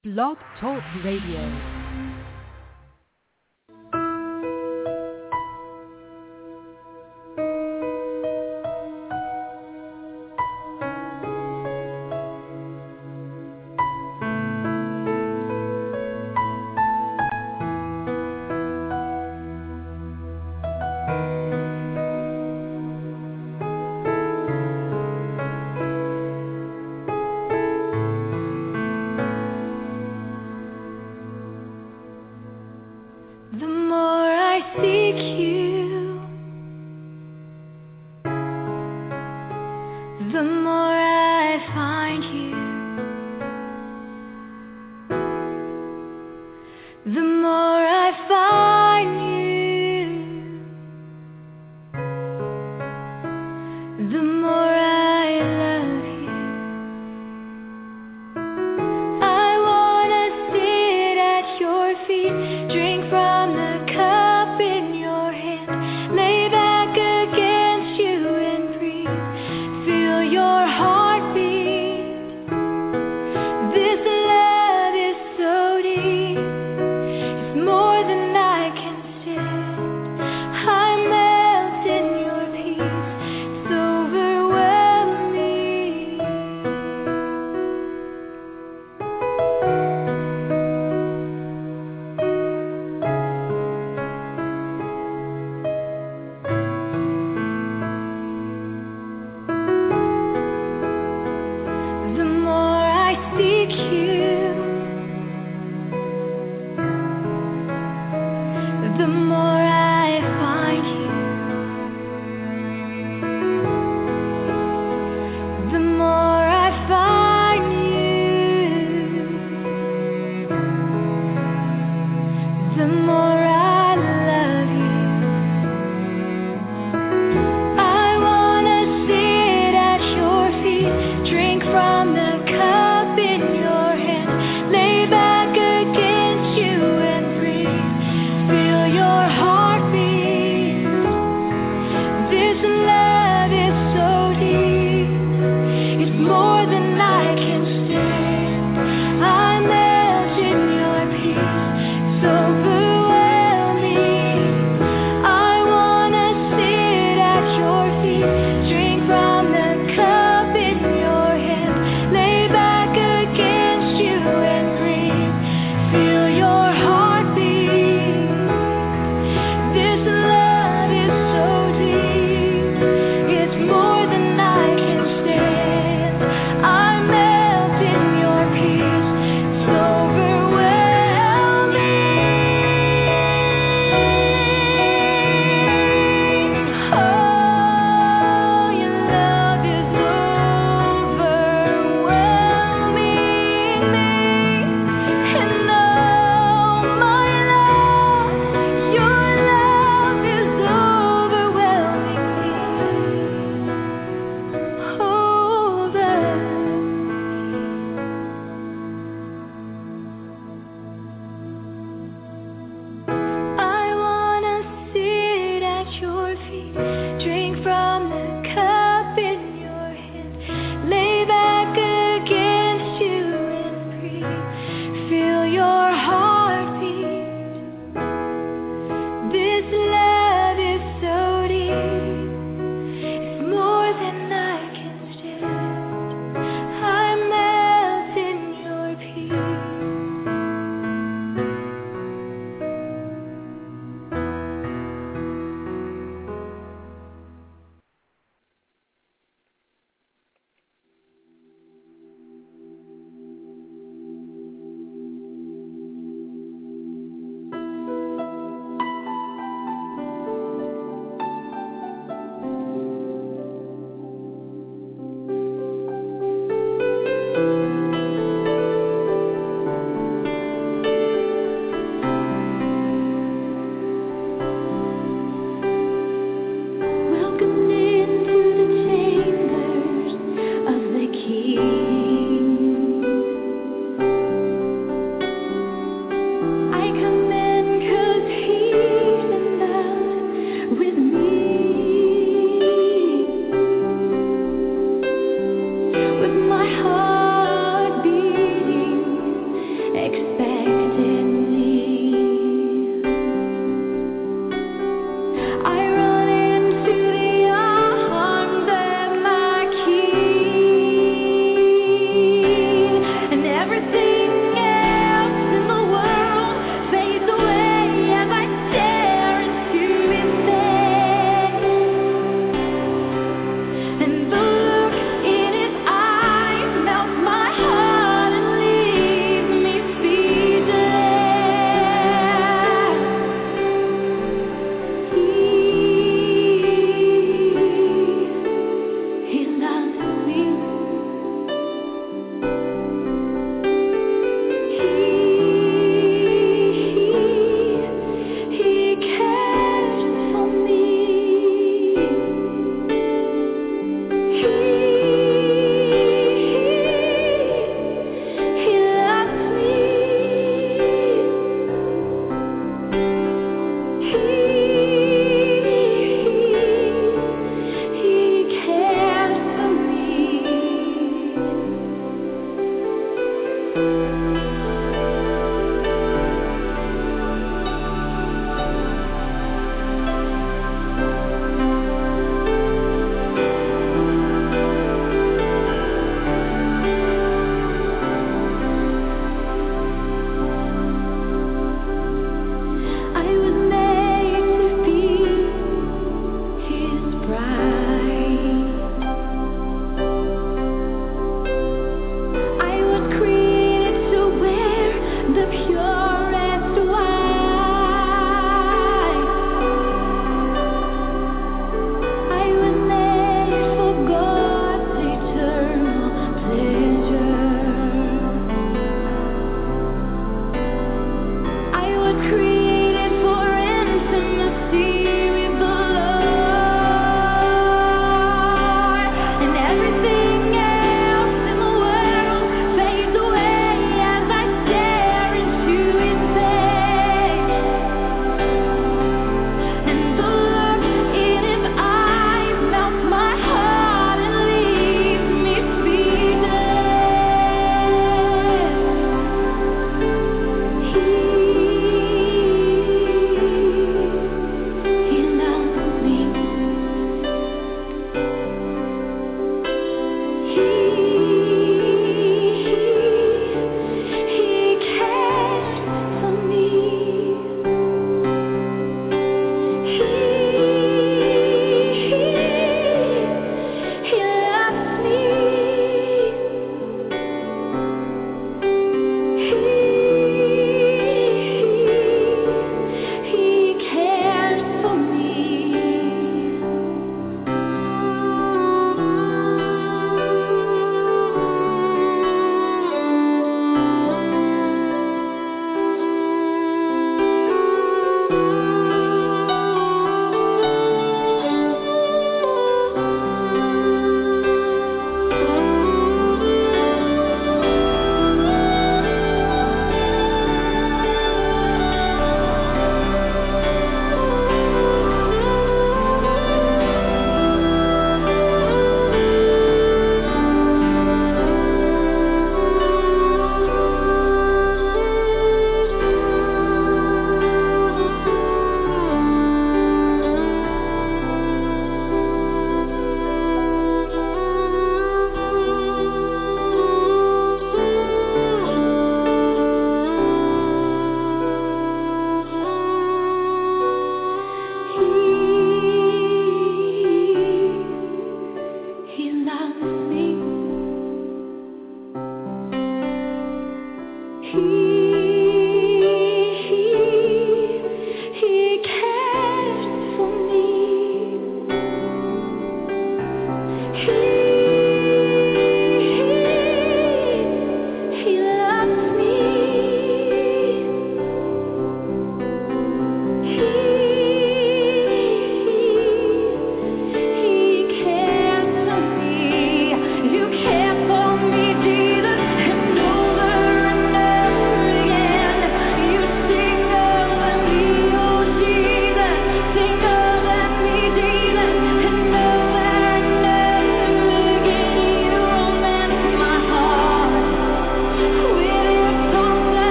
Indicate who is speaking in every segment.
Speaker 1: Blog Talk Radio.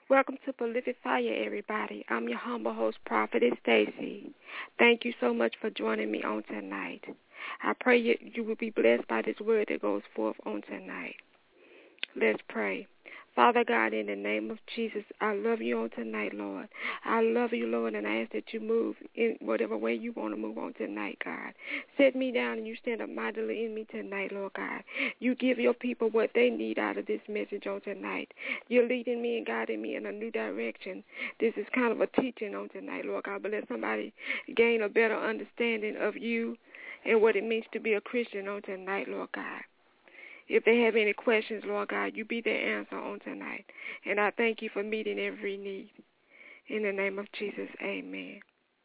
Speaker 2: Welcome to Prolific Fire, everybody. I'm your humble host, Prophetess Stacy. Thank you so much for joining me on tonight. I pray you will be blessed by this word that goes forth on tonight. Let's pray. Father God, in the name of Jesus, I love you on tonight, Lord. I love you, Lord, and I ask that you move in whatever way you want to move on tonight, God. Set me down and you stand up mightily in me tonight, Lord God. You give your people what they need out of this message on tonight. You're leading me and guiding me in a new direction. This is kind of a teaching on tonight, Lord God, but let somebody gain a better understanding of you and what it means to be a Christian on tonight, Lord God. If they have any questions, Lord God, you be their answer on tonight. And I thank you for meeting every need. In the name of Jesus, amen.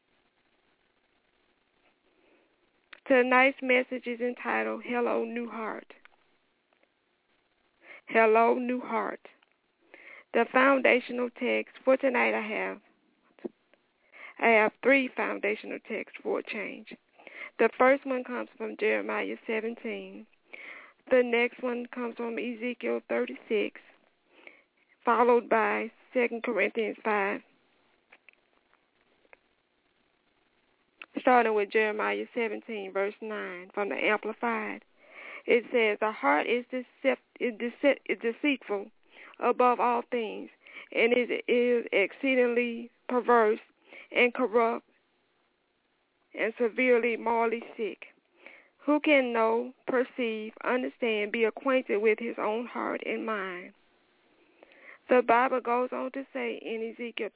Speaker 2: Tonight's message is entitled, Hello, New Heart. Hello, New Heart. The foundational text for tonight I have three foundational texts for a change. The first one comes from Jeremiah 17. The next one comes from Ezekiel 36, followed by 2 Corinthians 5. Starting with Jeremiah 17, verse 9, from the Amplified. It says, the heart is deceitful above all things, and it is exceedingly perverse and corrupt and severely morally sick. Who can know, perceive, understand, be acquainted with his own heart and mind? The Bible goes on to say in Ezekiel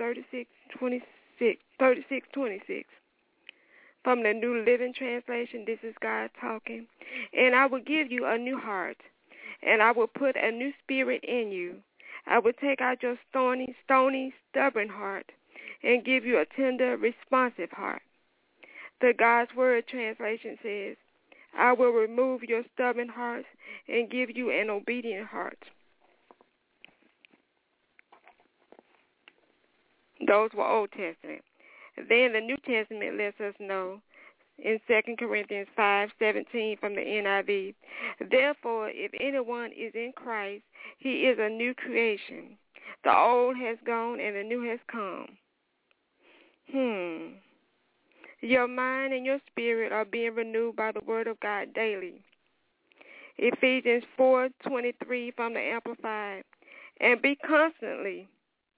Speaker 2: 36:26, from the New Living Translation, this is God talking, and I will give you a new heart, and I will put a new spirit in you. I will take out your stony, stubborn heart and give you a tender, responsive heart. The God's Word translation says, I will remove your stubborn heart and give you an obedient heart. Those were Old Testament. Then the New Testament lets us know in 2 Corinthians 5:17 from the NIV, therefore, if anyone is in Christ, he is a new creation. The old has gone and the new has come. Your mind and your spirit are being renewed by the word of God daily. Ephesians 4:23 from the Amplified. And be constantly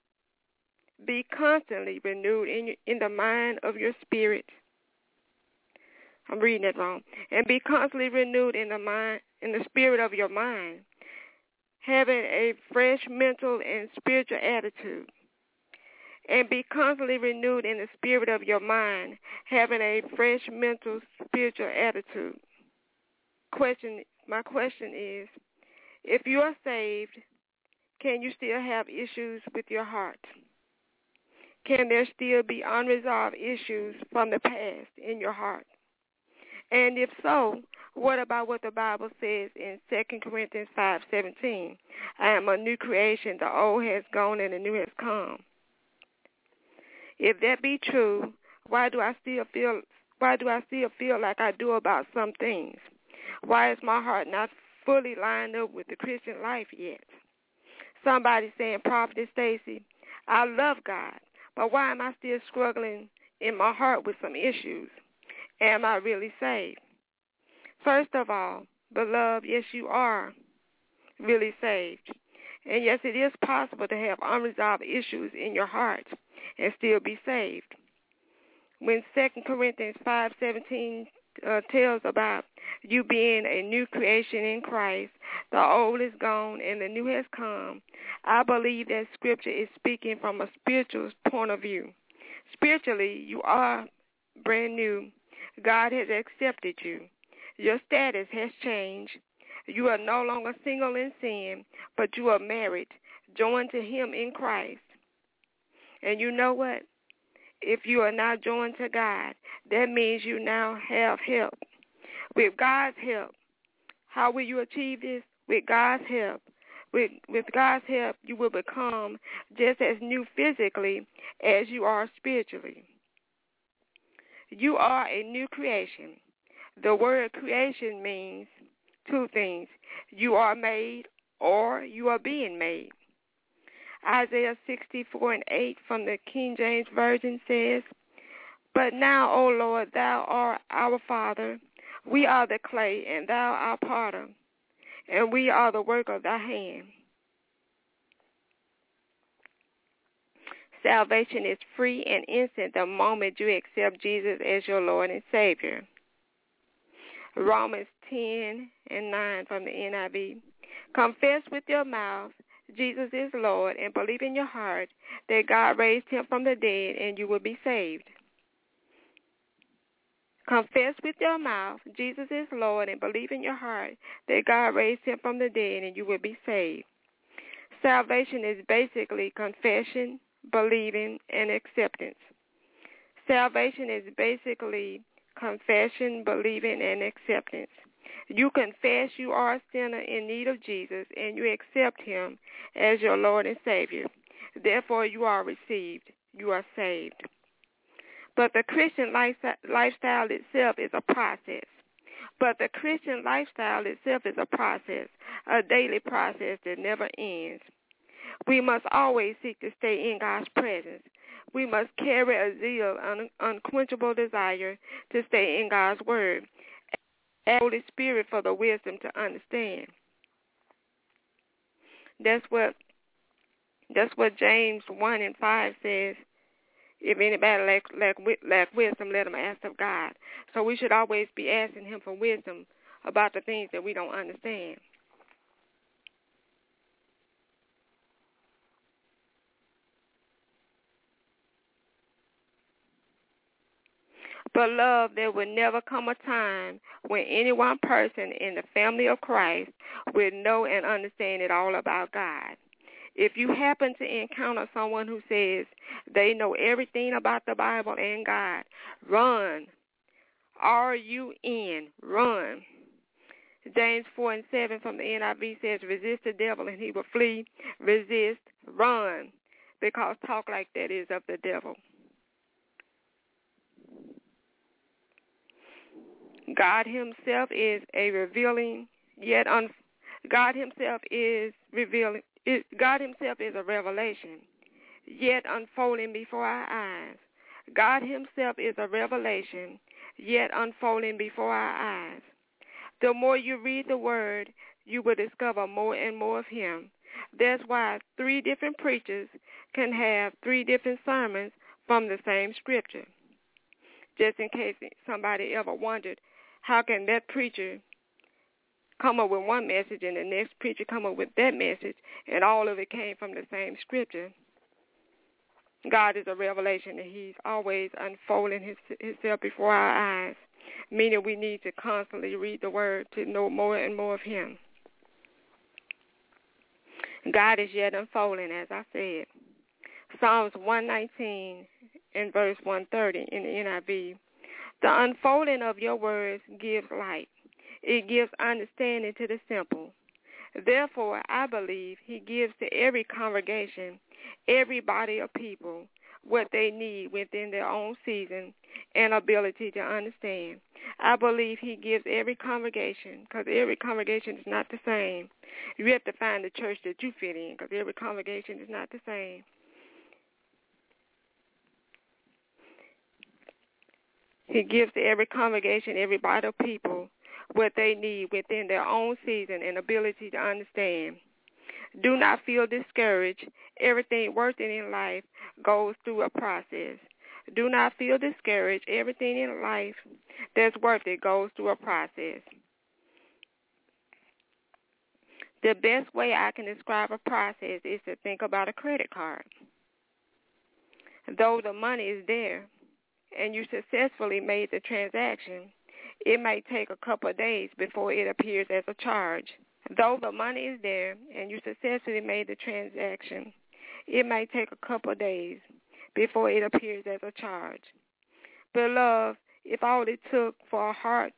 Speaker 2: renewed in the mind of your spirit. I'm reading it wrong. And be constantly renewed in the spirit of your mind, having a fresh mental and spiritual attitude. And be constantly renewed in the spirit of your mind, having a fresh mental, spiritual attitude. My question is, if you are saved, can you still have issues with your heart? Can there still be unresolved issues from the past in your heart? And if so, what about what the Bible says in 2 Corinthians 5:17? I am a new creation, the old has gone and the new has come. If that be true, why do I still feel like I do about some things? Why is my heart not fully lined up with the Christian life yet? Somebody saying, Prophetess Stacy, I love God, but why am I still struggling in my heart with some issues? Am I really saved? First of all, beloved, yes, you are really saved. And yes, it is possible to have unresolved issues in your heart and still be saved. When 2 Corinthians 5:17 tells about you being a new creation in Christ, the old is gone and the new has come, I believe that Scripture is speaking from a spiritual point of view. Spiritually, you are brand new. God has accepted you. Your status has changed. You are no longer single in sin, but you are married, joined to him in Christ. And you know what? If you are now joined to God, that means you now have help. With God's help, how will you achieve this? With God's help. With God's help, you will become just as new physically as you are spiritually. You are a new creation. The word creation means two things. You are made or you are being made. Isaiah 64:8 from the King James Version says, "But now, O Lord, thou art our Father. We are the clay, and thou our potter, and we are the work of thy hand." Salvation is free and instant the moment you accept Jesus as your Lord and Savior. Romans 10:9 from the NIV. "Confess with your mouth Jesus is Lord, and believe in your heart that God raised him from the dead, and you will be saved." Confess with your mouth Jesus is Lord, and believe in your heart that God raised him from the dead, and you will be saved. Salvation is basically confession, believing, and acceptance. Salvation is basically confession, believing, and acceptance. You confess you are a sinner in need of Jesus, and you accept him as your Lord and Savior. Therefore, you are received. You are saved. But the Christian lifestyle itself is a process. A daily process that never ends. We must always seek to stay in God's presence. We must carry a zeal, an unquenchable desire to stay in God's Word. Ask the Holy Spirit for the wisdom to understand. That's what James 1:5 says. If anybody lack wisdom, let him ask of God. So we should always be asking him for wisdom about the things that we don't understand. Beloved, there will never come a time when any one person in the family of Christ will know and understand it all about God. If you happen to encounter someone who says they know everything about the Bible and God, run. R-U-N, run. James 4:7 from the NIV says, "Resist the devil and he will flee." Resist, run, because talk like that is of the devil. God himself is a revealing, yet God himself is revealing. God himself is a revelation, yet unfolding before our eyes. God himself is a revelation, yet unfolding before our eyes. The more you read the Word, you will discover more and more of him. That's why 3 different preachers can have 3 different sermons from the same scripture. Just in case somebody ever wondered, how can that preacher come up with one message and the next preacher come up with that message, and all of it came from the same scripture? God is a revelation, and he's always unfolding himself before our eyes, meaning we need to constantly read the Word to know more and more of him. God is yet unfolding, as I said. Psalms 119 and verse 130 in the NIV. "The unfolding of your words gives light. It gives understanding to the simple. Therefore, I believe he gives to every congregation, every body of people, what they need within their own season and ability to understand." I believe he gives every congregation, because every congregation is not the same. You have to find the church that you fit in, because every congregation is not the same. He gives to every congregation, every body of people, what they need within their own season and ability to understand. Do not feel discouraged. Everything worth it in life goes through a process. Do not feel discouraged. Everything in life that's worth it goes through a process. The best way I can describe a process is to think about a credit card. Though the money is there and you successfully made the transaction, it may take a couple of days before it appears as a charge. Though the money is there and you successfully made the transaction, it may take a couple of days before it appears as a charge. Beloved, if all it took for the heart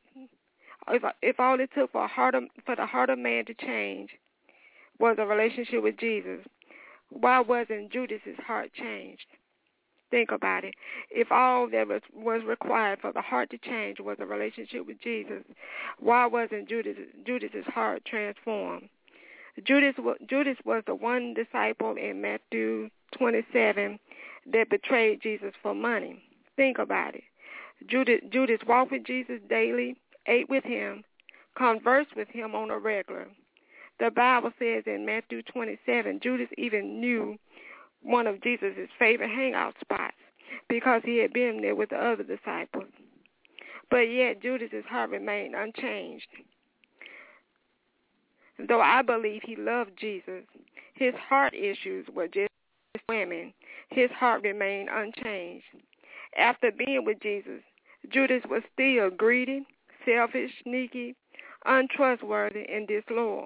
Speaker 2: of man to change was a relationship with Jesus, why wasn't Judas's heart changed? Think about it. If all that was required for the heart to change was a relationship with Jesus, why wasn't Judas's heart transformed? Judas was the one disciple in Matthew 27 that betrayed Jesus for money. Think about it. Judas walked with Jesus daily, ate with him, conversed with him on a regular. The Bible says in Matthew 27, Judas even knew one of Jesus' favorite hangout spots because he had been there with the other disciples. But yet Judas' heart remained unchanged. Though I believe he loved Jesus, his heart issues were just women. His heart remained unchanged. After being with Jesus, Judas was still greedy, selfish, sneaky, untrustworthy, and disloyal.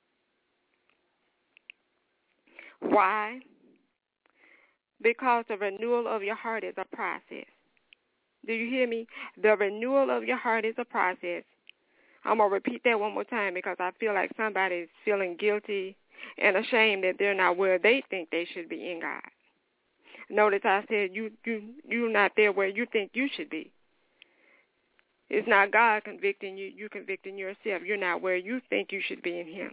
Speaker 2: Why? Because the renewal of your heart is a process. Do you hear me? The renewal of your heart is a process. I'm going to repeat that one more time because I feel like somebody's feeling guilty and ashamed that they're not where they think they should be in God. Notice I said you're not there where you think you should be. It's not God convicting you. You're convicting yourself. You're not where you think you should be in him.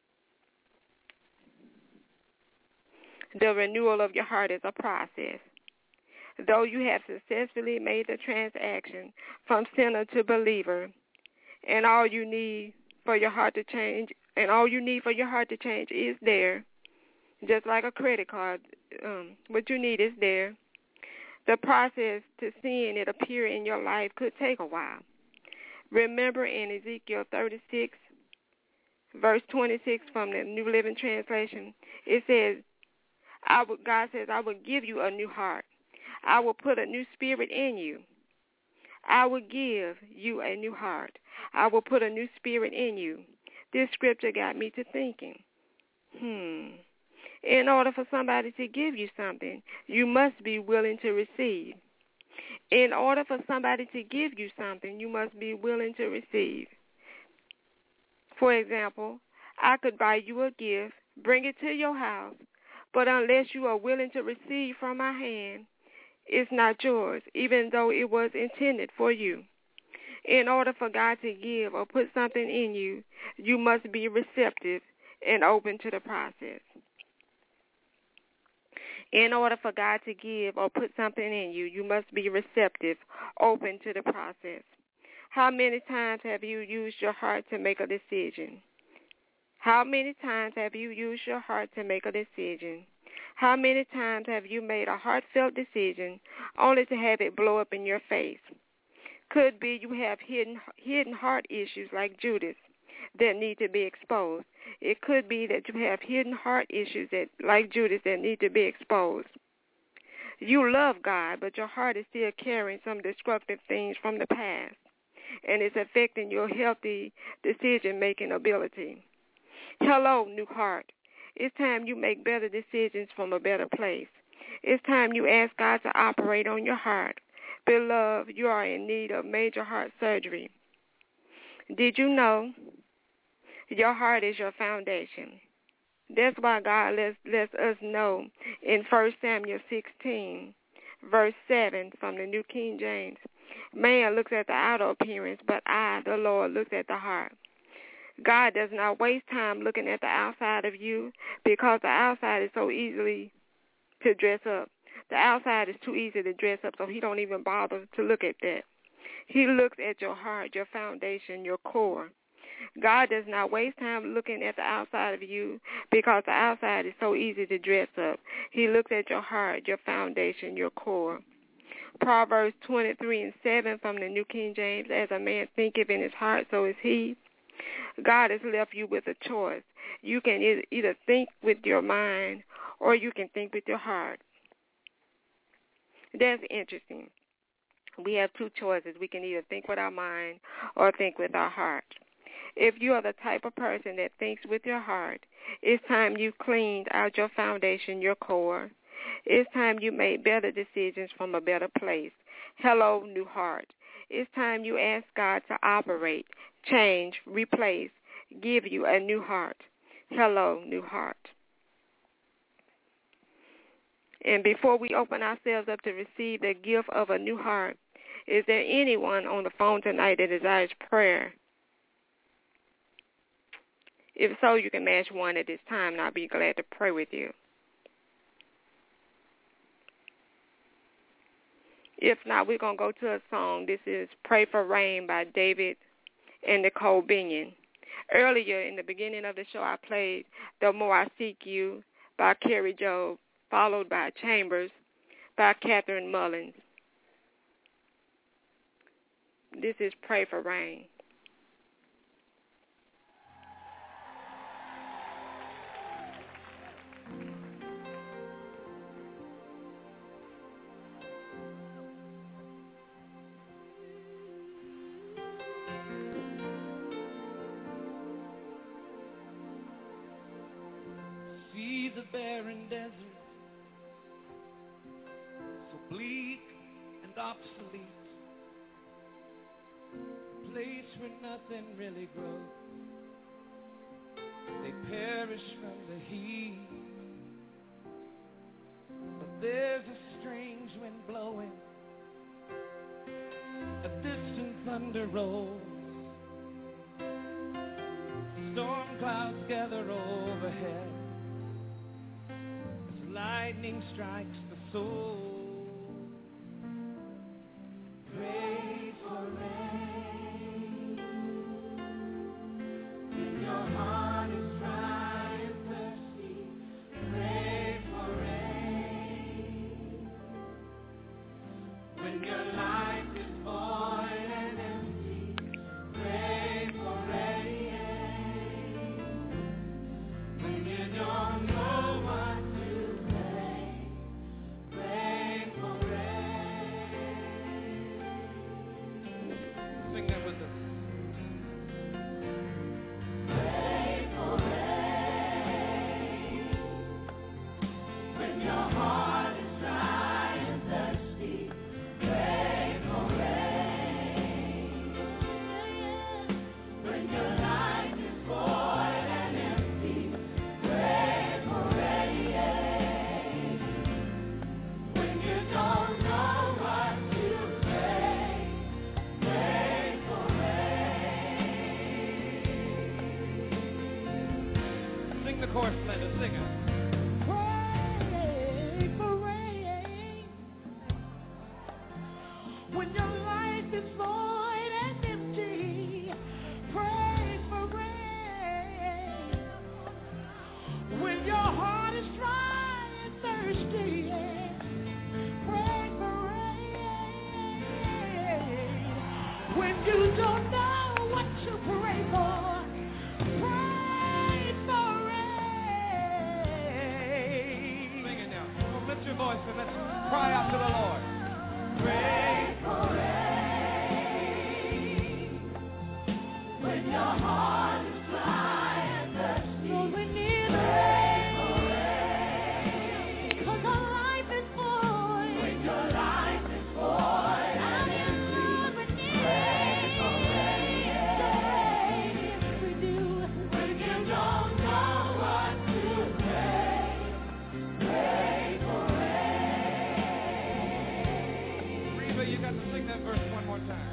Speaker 2: The renewal of your heart is a process. Though you have successfully made the transaction from sinner to believer, and all you need for your heart to change, is there, just like a credit card. What you need is there. The process to seeing it appear in your life could take a while. Remember in Ezekiel 36, verse 26 from the New Living Translation, it says, God says, I will give you a new heart. I will put a new spirit in you. I will give you a new heart. I will put a new spirit in you. This scripture got me to thinking, in order for somebody to give you something, you must be willing to receive. In order for somebody to give you something, you must be willing to receive. For example, I could buy you a gift, bring it to your house, but unless you are willing to receive from my hand, it's not yours, even though it was intended for you. In order for God to give or put something in you, you must be receptive and open to the process. In order for God to give or put something in you, you must be receptive, open to the process. How many times have you used your heart to make a decision? How many times have you used your heart to make a decision? How many times have you made a heartfelt decision only to have it blow up in your face? Could be you have hidden heart issues like Judas that need to be exposed. It could be that you have hidden heart issues like Judas that need to be exposed. You love God, but your heart is still carrying some destructive things from the past, and it's affecting your healthy decision-making ability. Hello, new heart. It's time you make better decisions from a better place. It's time you ask God to operate on your heart. Beloved, you are in need of major heart surgery. Did you know your heart is your foundation? That's why God lets us know in 1 Samuel 16, verse 7 from the New King James. Man looks at the outer appearance, but I, the Lord, looks at the heart. God does not waste time looking at the outside of you because the outside is so easily to dress up. The outside is too easy to dress up, so he don't even bother to look at that. He looks at your heart, your foundation, your core. God does not waste time looking at the outside of you because the outside is so easy to dress up. He looks at your heart, your foundation, your core. Proverbs 23:7 from the New King James, as a man thinketh in his heart, so is he. God has left you with a choice. You can either think with your mind or you can think with your heart. That's interesting. We have two choices. We can either think with our mind or think with our heart. If you are the type of person that thinks with your heart, it's time you cleaned out your foundation, your core. It's time you made better decisions from a better place. Hello, new heart. It's time you ask God to operate, change, replace, give you a new heart. Hello, new heart. And before we open ourselves up to receive the gift of a new heart, is there anyone on the phone tonight that desires prayer? If so, you can match one at this time, and I'll be glad to pray with you. If not, we're going to go to a song. This is Pray for Rain by David and Nicole Binion. Earlier in the beginning of the show, I played The More I Seek You by Carrie Job, followed by Chambers by Catherine Mullins. This is Pray for Rain.
Speaker 3: See the barren desert, so bleak and obsolete, a place where nothing really grows. They perish from the heat, but there's a strange wind blowing, a distant thunder rolls, storm clouds gather overhead. Lightning strikes the soul. Pray for rain when your heart is dry and thirsty. Pray for rain when your life is void and empty. Pray for rain when you don't know what. Chorus, Linda, sing it. Pray for rain when your life is void and empty. Pray for rain when your heart is dry and thirsty. Pray for rain when you don't know what to pray for. Your voice and let's cry out to the Lord. Pray for rain when your heart is dry and thirsty. So we need pray for rain 'cause our life is void. When your life is void and empty, we need pray for rain. Yes, we do. When you don't know what to pray, pray. You got to sing that verse one more time.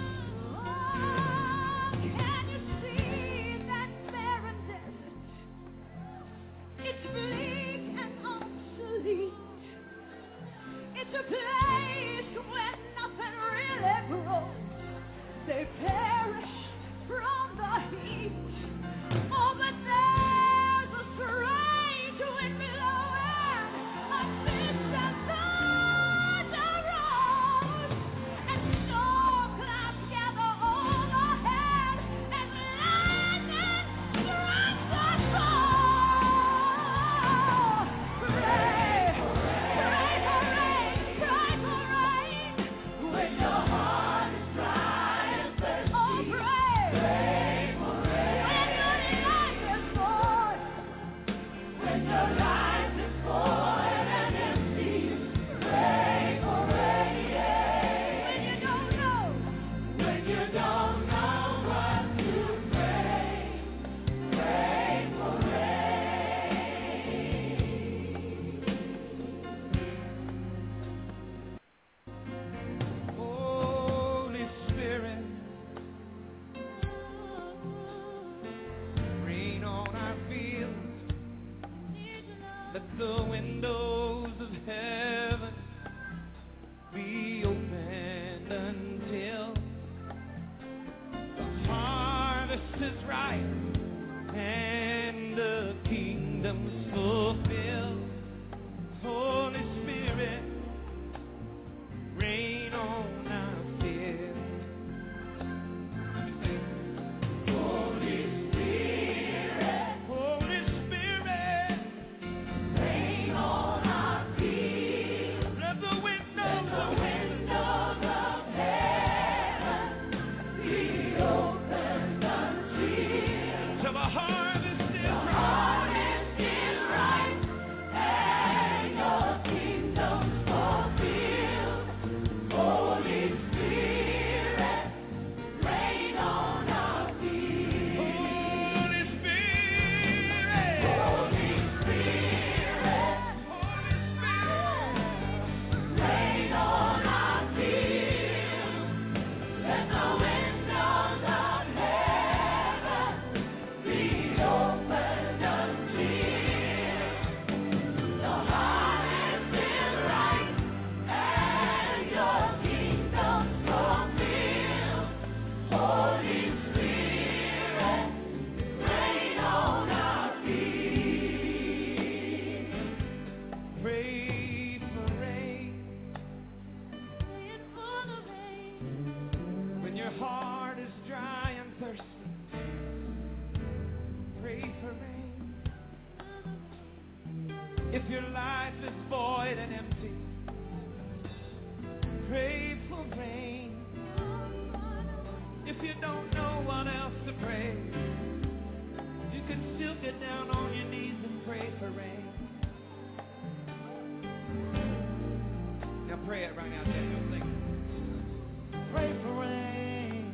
Speaker 3: Oh, can you see that barren desert? It's bleak and obsolete. It's a place where nothing really grows. They perish from the heat. Oh, but there's a strange wind blowing, a distant thunder rolls.
Speaker 4: If your life is void and empty, pray for rain. If you don't know what else to pray, you can still get down on your knees and pray for rain. Now pray it right now, Daniel. Sing. Pray for rain.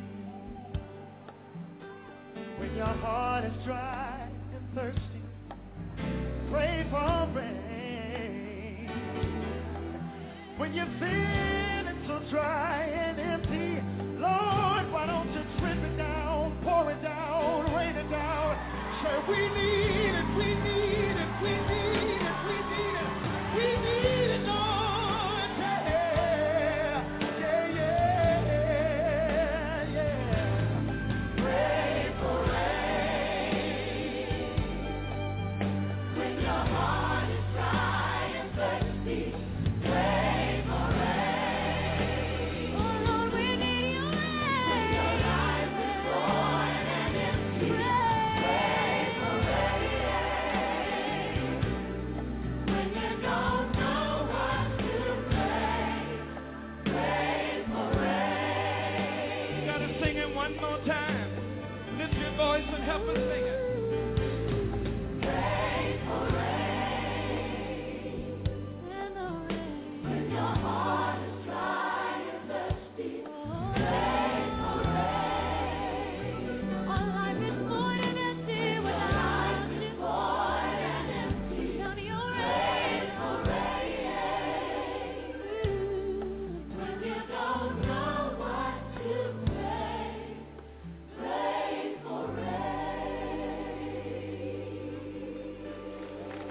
Speaker 4: When your heart is dry and thirsty, pray for rain. When you're feeling so dry and empty, Lord, why don't you drip it down, pour it down, rain it down. Say, we need it, we need it, we need it, we need it, we need it, Lord. Yeah, yeah, yeah, yeah. Pray for rain. When your heart is dry and thirsty, pray for rain. Oh Lord, we need your rain. When your life is void and empty, pray for rain. When you don't know what to pray, pray for rain. You gotta sing it one more time. Lift your voice and help us sing it. Pray for rain. When your heart is dry and thirsty, pray for rain. Our life is void and empty without you. Void and empty. Down your rain for rain. When you don't know what to pray, pray for rain.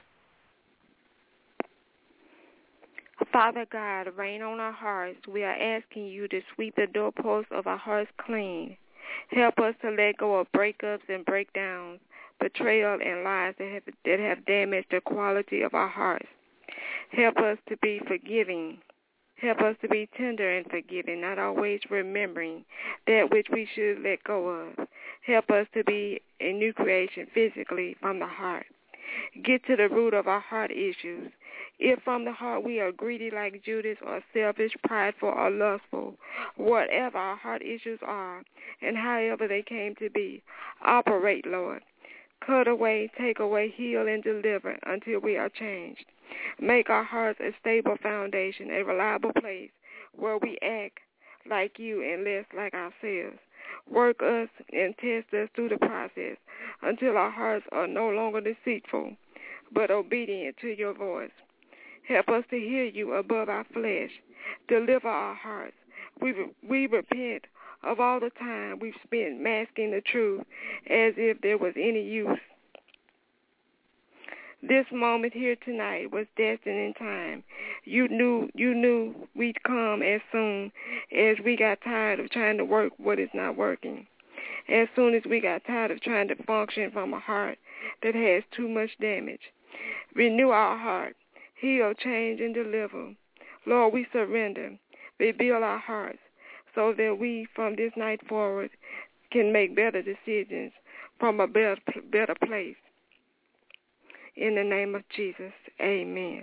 Speaker 2: Father God, rain on our hearts. We are asking you to sweep the doorposts of our hearts clean. Help us to let go of breakups and breakdowns, betrayal and lies that have damaged the quality of our hearts. Help us to be forgiving. Help us to be tender and forgiving, not always remembering that which we should let go of. Help us to be a new creation physically from the heart. Get to the root of our heart issues. If from the heart we are greedy like Judas or selfish, prideful, or lustful, whatever our heart issues are and however they came to be, operate, Lord. Cut away, take away, heal, and deliver until we are changed. Make our hearts a stable foundation, a reliable place where we act like you and less like ourselves. Work us and test us through the process until our hearts are no longer deceitful, but obedient to your voice. Help us to hear you above our flesh. Deliver our hearts. We repent of all the time we've spent masking the truth as if there was any use. This moment here tonight was destined in time. You knew we'd come as soon as we got tired of trying to work what is not working. As soon as we got tired of trying to function from a heart that has too much damage. Renew our heart. Heal, change, and deliver. Lord, we surrender. Rebuild our hearts so that we, from this night forward, can make better decisions from a better place. In the name of Jesus, amen.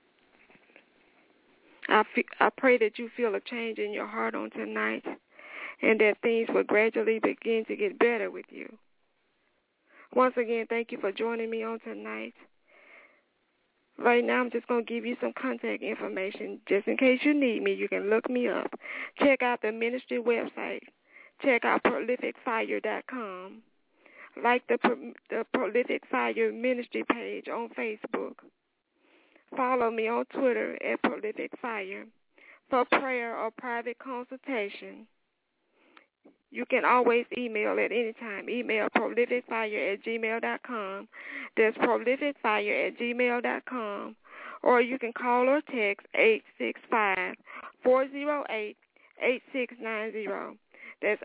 Speaker 2: I pray that you feel a change in your heart on tonight and that things will gradually begin to get better with you. Once again, thank you for joining me on tonight. Right now, I'm just going to give you some contact information. Just in case you need me, you can look me up. Check out the ministry website. Check out prolificfire.com. Like the Prolific Fire Ministry page on Facebook. Follow me on Twitter at Prolific Fire for prayer or private consultation. You can always email at any time. Email prolificfire@gmail.com. That's prolificfire@gmail.com. Or you can call or text 865-408-8690. That's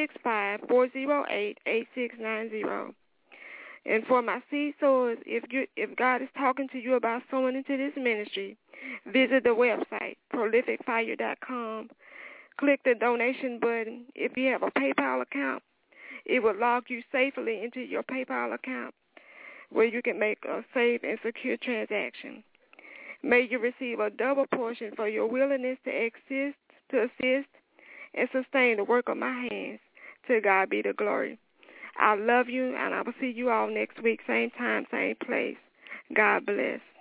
Speaker 2: 865-408-8690. And for my seed sowers, if God is talking to you about sowing into this ministry, visit the website, prolificfire.com. Click the donation button. If you have a PayPal account, it will log you safely into your PayPal account where you can make a safe and secure transaction. May you receive a double portion for your willingness to assist, and sustain the work of my hands. To God be the glory. I love you, and I will see you all next week, same time, same place. God bless.